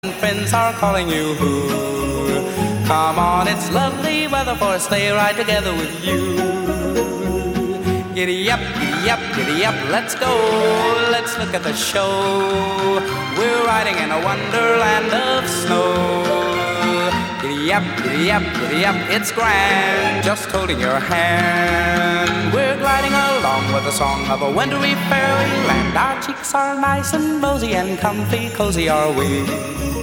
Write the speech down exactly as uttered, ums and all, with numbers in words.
Friends are calling you. Come on, it's lovely weather for a sleigh ride together with you. Giddy up, giddy up, giddy up, let's go. Let's look at the show. We're riding in a wonderland of snow. Giddy up, giddy up, giddy up, it's grand, just holding your hand. We're gliding along with the song of a wintry fairyland. Our cheeks are nice and rosy and comfy, cozy are we.